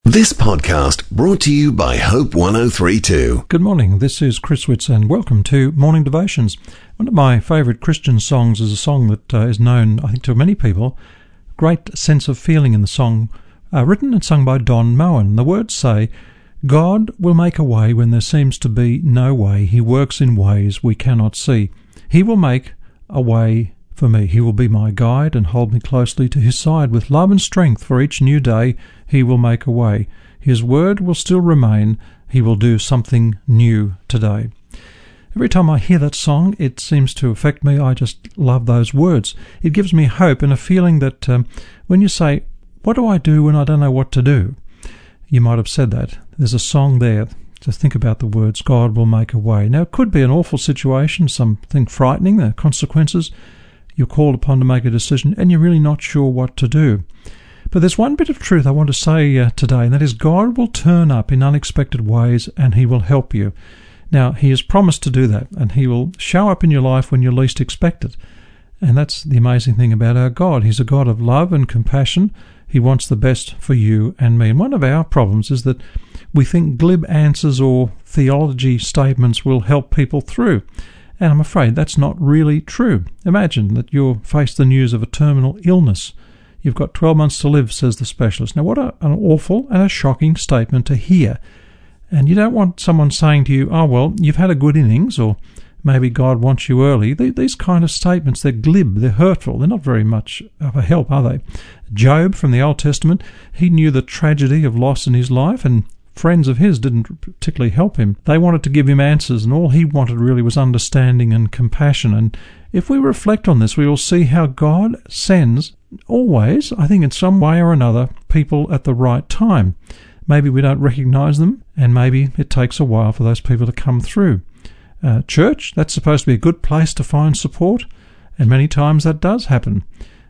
This podcast brought to you by Hope 1032. Good morning, this is Chris Witts and welcome to Morning Devotions. One of my favourite Christian songs is a song that is known, I think, to many people. Great sense of feeling in the song, written and sung by Don Moen. The words say, "God will make a way when there seems to be no way. He works in ways we cannot see. He will make a way for me. He will be my guide and hold me closely to his side. With love and strength for each new day, he will make a way. His word will still remain. He will do something new today." Every time I hear that song, it seems to affect me. I just love those words. It gives me hope and a feeling that when you say, "What do I do when I don't know what to do?" You might have said that. There's a song there. Just think about the words, God will make a way. Now, it could be an awful situation, something frightening, the consequences. You're called upon to make a decision and you're really not sure what to do. But there's one bit of truth I want to say today, and that is God will turn up in unexpected ways and he will help you. Now, he has promised to do that, and he will show up in your life when you least expect it. And that's the amazing thing about our God. He's a God of love and compassion. He wants the best for you and me. And one of our problems is that we think glib answers or theology statements will help people through. And I'm afraid that's not really true. Imagine that you're faced the news of a terminal illness. You've got 12 months to live, says the specialist. Now, what an awful and a shocking statement to hear. And you don't want someone saying to you, "Oh, well, you've had a good innings," or "Maybe God wants you early." These kind of statements, they're glib, they're hurtful. They're not very much of a help, are they? Job from the Old Testament, he knew the tragedy of loss in his life, and friends of his didn't particularly help him. They wanted to give him answers, and all he wanted really was understanding and compassion. And if we reflect on this, we will see how God sends, always, I think in some way or another, people at the right time. Maybe we don't recognise them, and maybe it takes a while for those people to come through. Church, that's supposed to be a good place to find support, and many times that does happen.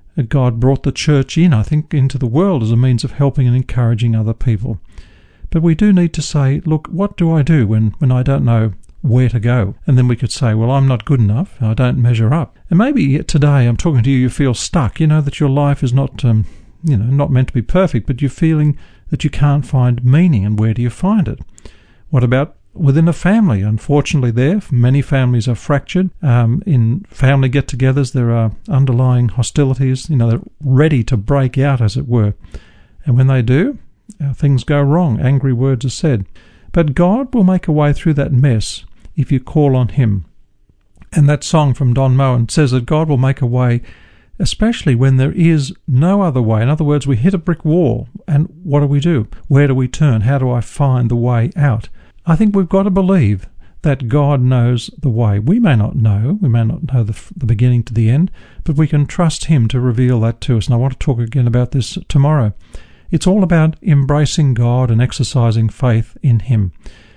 God brought the church in, I think, into the world as a means of helping and encouraging other people. But we do need to say, look, what do I do when I don't know where to go? And then we could say, well, I'm not good enough, I don't measure up. And maybe today I'm talking to you, you feel stuck, that your life is not meant to be perfect, but you're feeling that you can't find meaning, and where do you find it? What about within a family? Unfortunately, many families are fractured. In family get-togethers, there are underlying hostilities. They're ready to break out, as it were. And when they do, things go wrong. Angry words are said. But God will make a way through that mess if you call on him. And that song from Don Moen says that God will make a way, especially when there is no other way. In other words, we hit a brick wall, and what do? Where do we turn? How do I find the way out? I think we've got to believe that God knows the way. We may not know the beginning to the end, but we can trust him to reveal that to us. And I want to talk again about this tomorrow. It's all about embracing God and exercising faith in him.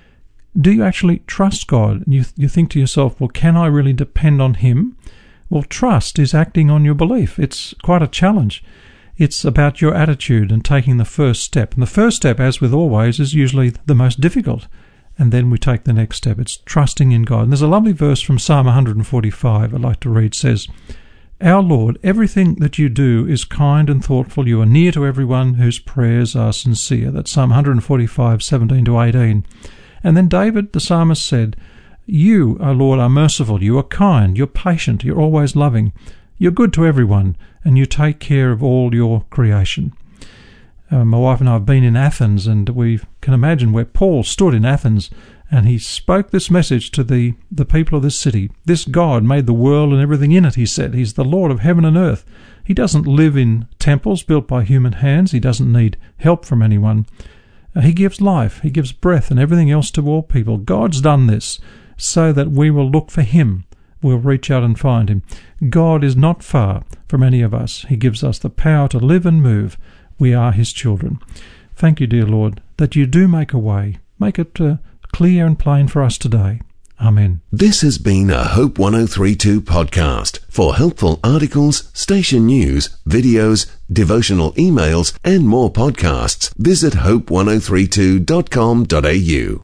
Do you actually trust God? You think to yourself, well, can I really depend on him? Well, trust is acting on your belief. It's quite a challenge. It's about your attitude and taking the first step. And the first step, as with always, is usually the most difficult. And then we take the next step. It's trusting in God. And there's a lovely verse from Psalm 145 I'd like to read. It says, "Our Lord, everything that you do is kind and thoughtful. You are near to everyone whose prayers are sincere." That's Psalm 145, 17 to 18. And then David, the psalmist, said, "You, O Lord, are merciful. You are kind. You're patient. You're always loving. You're good to everyone, and you take care of all your creation." My wife and I have been in Athens, and we can imagine where Paul stood in Athens, and he spoke this message to the people of this city. This God made the world and everything in it, he said. He's the Lord of heaven and earth. He doesn't live in temples built by human hands. He doesn't need help from anyone. He gives life, he gives breath and everything else to all people. God's done this so that we will look for him. We'll reach out and find him. God is not far from any of us. He gives us the power to live and move. We are his children. Thank you, dear Lord, that you do make a way. Make it clear and plain for us today. Amen. This has been a Hope 1032 podcast. For helpful articles, station news, videos, devotional emails, and more podcasts, visit hope1032.com.au.